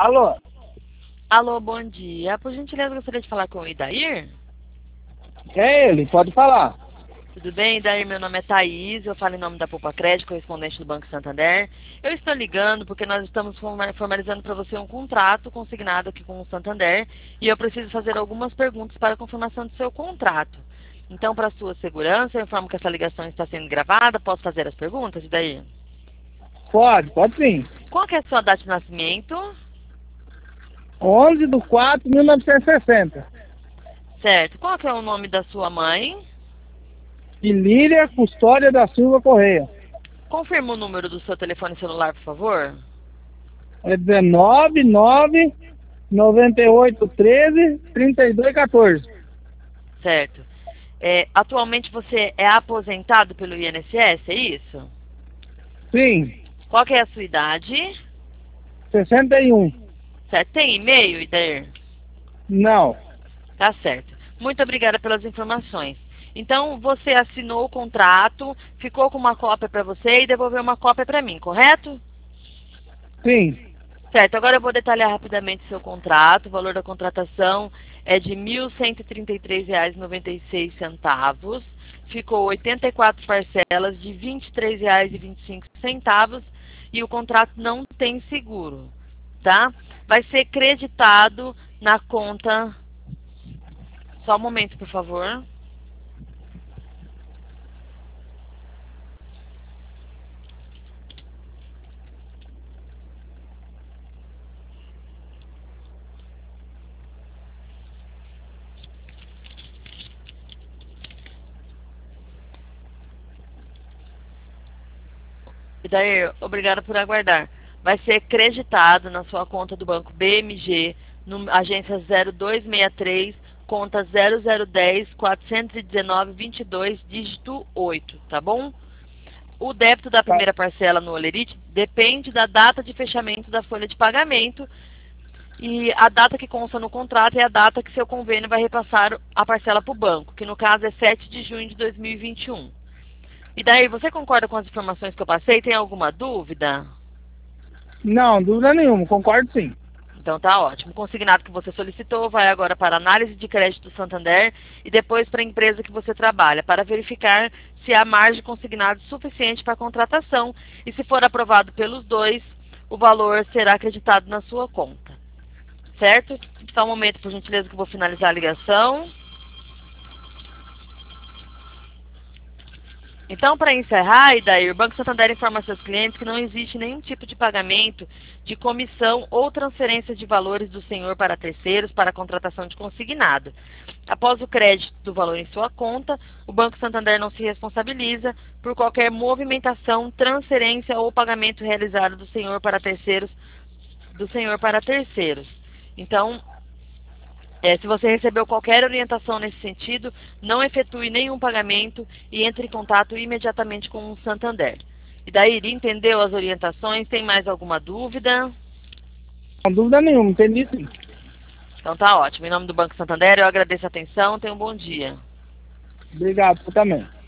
Alô? Alô, bom dia. Por gentileza, gostaria de falar com o Idair? É ele, pode falar. Tudo bem, Idair? Meu nome é Thaís, eu falo em nome da Poupa Crédito, correspondente do Banco Santander. Eu estou ligando porque nós estamos formalizando para você um contrato consignado aqui com o Santander e eu preciso fazer algumas perguntas para a confirmação do seu contrato. Então, para a sua segurança, eu informo que essa ligação está sendo gravada. Posso fazer as perguntas, Idair? Pode sim. Qual que é a sua data de nascimento? 11/4/1960. Certo. Qual que é o nome da sua mãe? Ilíria Custódia da Silva Correia. Confirma o número do seu telefone celular, por favor. É 19/9/98/13/32/14. Certo. Atualmente você é aposentado pelo INSS, é isso? Sim, Qual que é a sua idade? 61. Certo. Tem e-mail, Idair? Não. Tá certo. Muito obrigada pelas informações. Então, você assinou o contrato, ficou com uma cópia para você e devolveu uma cópia para mim, correto? Sim. Certo, agora eu vou detalhar rapidamente o seu contrato. O valor da contratação é de R$ 1.133,96. Ficou 84 parcelas de R$ 23,25 e o contrato não tem seguro, tá? Vai ser creditado na conta... Só um momento, por favor. E daí, obrigada por aguardar. Vai ser creditado na sua conta do banco BMG, agência 0263, conta 0010-419-22, dígito 8, tá bom? O débito da Tá. primeira parcela no Olerite depende da data de fechamento da folha de pagamento e a data que consta no contrato é a data que seu convênio vai repassar a parcela para o banco, que no caso é 7 de junho de 2021. E daí, você concorda com as informações que eu passei? Tem alguma dúvida? Não, dúvida nenhuma, concordo sim. Então tá ótimo. O consignado que você solicitou vai agora para a análise de crédito do Santander e depois para a empresa que você trabalha, para verificar se há margem consignado suficiente para a contratação e se for aprovado pelos dois, o valor será acreditado na sua conta. Certo? Só um momento, por gentileza, que eu vou finalizar a ligação. Então, para encerrar, Idair, o Banco Santander informa a seus clientes que não existe nenhum tipo de pagamento de comissão ou transferência de valores do senhor para terceiros para a contratação de consignado. Após o crédito do valor em sua conta, o Banco Santander não se responsabiliza por qualquer movimentação, transferência ou pagamento realizado do senhor para terceiros, Então, se você recebeu qualquer orientação nesse sentido, não efetue nenhum pagamento e entre em contato imediatamente com o Santander. E daí, entendeu as orientações? Tem mais alguma dúvida? Não, dúvida nenhuma, entendi sim. Então tá ótimo. Em nome do Banco Santander, eu agradeço a atenção. Tenha um bom dia. Obrigado, você também.